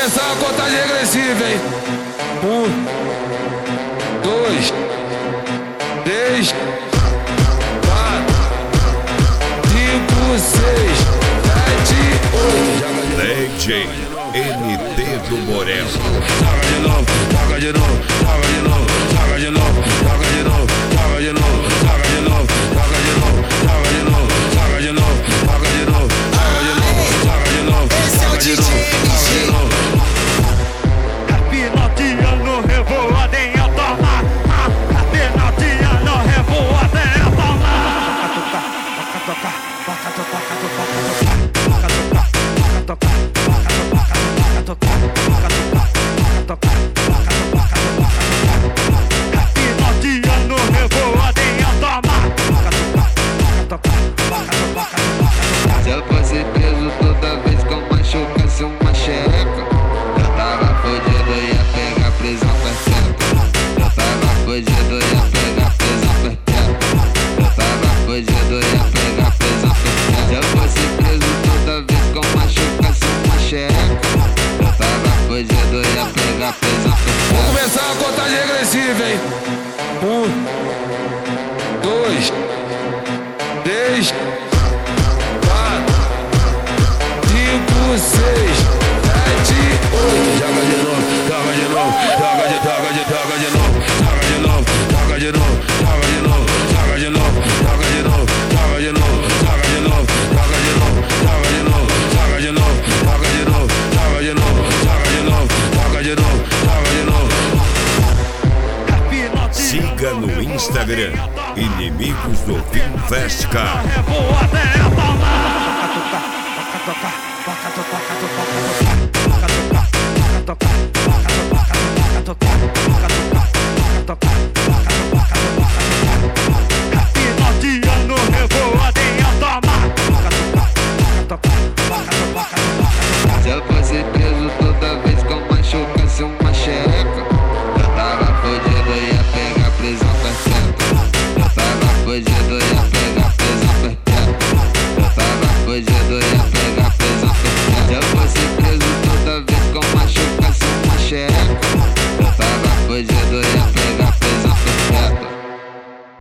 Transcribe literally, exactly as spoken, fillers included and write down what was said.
começar a contagem regressiva, hein? Um, dois, três, quatro, cinco, seis, sete, oito. D J M T do Borel. Toca de novo, toca de novo, toca de novo, toca de novo, toca de novo, toca de novo, toca de novo, toca de novo, toca de novo, toca de novo, toca de novo, toca de novo, toca de novo, toca de novo, toca de novo. Final de ano revoada em alta mar. Final de ano revoada em alta mar. Toca, toca, toca, toca, toca, toca, toca, toca, toca, toca, final de ano revoada em alta mar. Se eu fosse preso toda vez que eu machucasse uma xereca, eu tava fudido, ia pegar prisão perpétua. Eu tava fudido, ia pegar prisão perpétua. Eu tava fudido, ia pegar prisão perpétua. Se eu fosse preso toda vez que eu machucasse uma xereca, eu tava fudido, ia pegar prisão perpétua. Vou começar a contagem regressiva, hein? Um, dois, três, quatro, cinco, seis, sete, oito. Joga de novo, joga de novo, joga de, joga de, joga de novo, joga de novo, joga de novo, joga de novo, joga de novo, joga de novo, joga de novo, joga de novo, joga de novo, joga de novo, joga de novo, joga de novo, joga de novo, joga de novo, joga de novo, joga de novo. Siga no Instagram Inimigos do Film Festival. Revoada em alta mar.